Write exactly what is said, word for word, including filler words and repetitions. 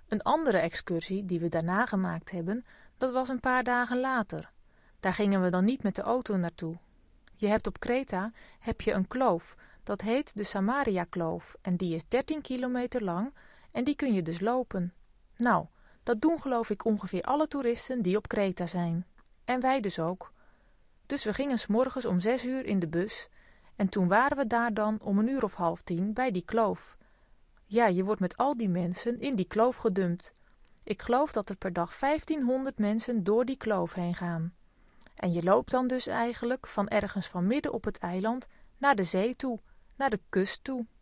Een andere excursie die we daarna gemaakt hebben, dat was een paar dagen later. Daar gingen we dan niet met de auto naartoe. Je hebt op Kreta heb je een kloof, dat heet de Samaria-kloof en die is dertien kilometer lang en die kun je dus lopen. Nou, dat doen geloof ik ongeveer alle toeristen die op Kreta zijn. En wij dus ook. Dus we gingen 's morgens om zes uur in de bus en toen waren we daar dan om een uur of half tien bij die kloof. Ja, je wordt met al die mensen in die kloof gedumpt. Ik geloof dat er per dag vijftienhonderd mensen door die kloof heen gaan. En je loopt dan dus eigenlijk van ergens van midden op het eiland naar de zee toe, naar de kust toe.